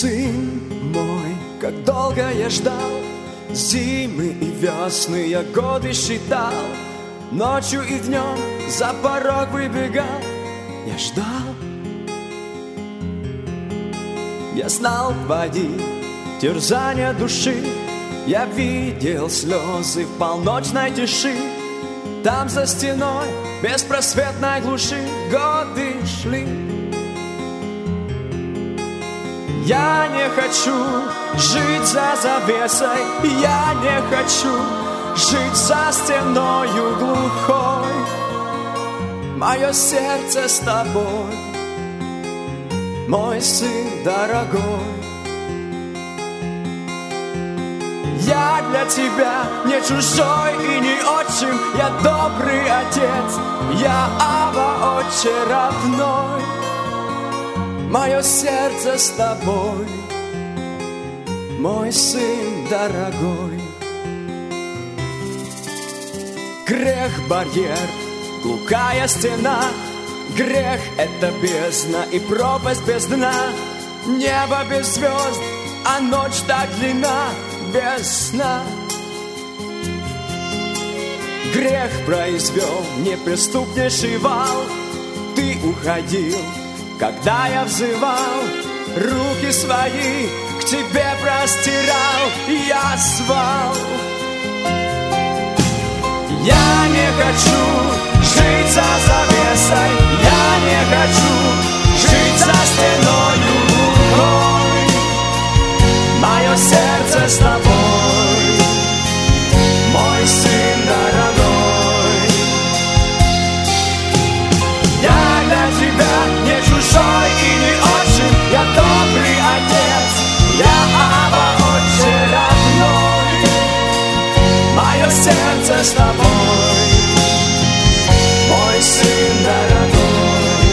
сын мой, как долго я ждал, зимы и весны я годы считал, ночью и днем за порог выбегал. Я ждал, я знал твои терзания души, я видел слезы в полночной тиши. Там за стеной беспросветной глуши годы шли. Я не хочу жить за завесой, я не хочу жить за стеною глухой. Мое сердце с тобой, мой сын дорогой. Я для тебя не чужой и не отчим, я добрый отец, я Ава, отче родной. Мое сердце с тобой, мой сын дорогой. Грех — барьер, глухая стена, грех — это бездна и пропасть без дна. Небо без звезд, а ночь так длинна, без сна. Грех произвел неприступнейший вал. Ты уходил, когда я взывал, руки свои к тебе простирал, я звал. Я не хочу жить за завесой, я не хочу жить за стеною глухой. Мое сердце с тобой, мой сын дорогой. Я для тебя не чужой и не отчим, я добрый отец, я Ава, отче родной. Мое сердце с тобой, мой сын дорогой.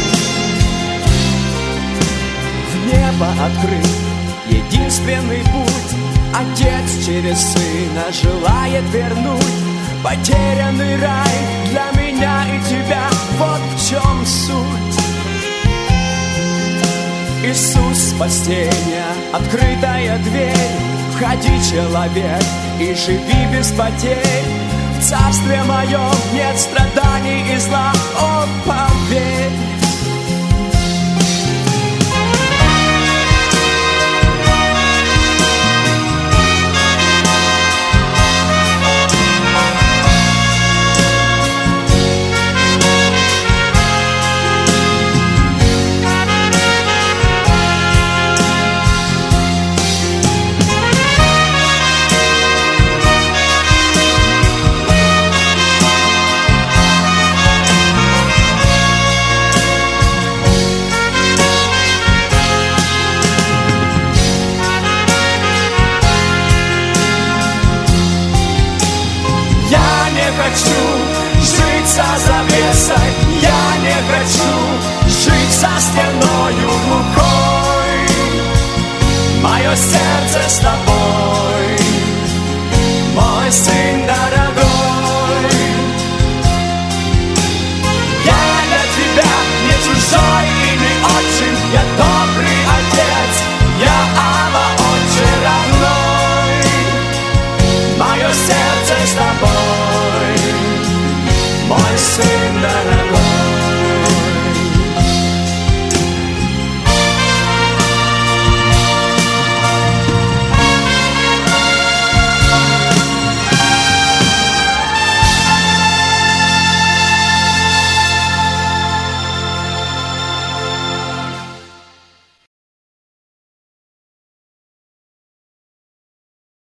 В небо открыт единственный путь, Отец через Сына желает вернуть потерянный рай для меня и тебя. Вот в чем суть. Иисус спасения, открытая дверь. Входи, человек, и живи без потерь. В царстве моем нет страданий и зла, о, поверь. Я не хочу жить за стеною глухой. Мое сердце с тобой,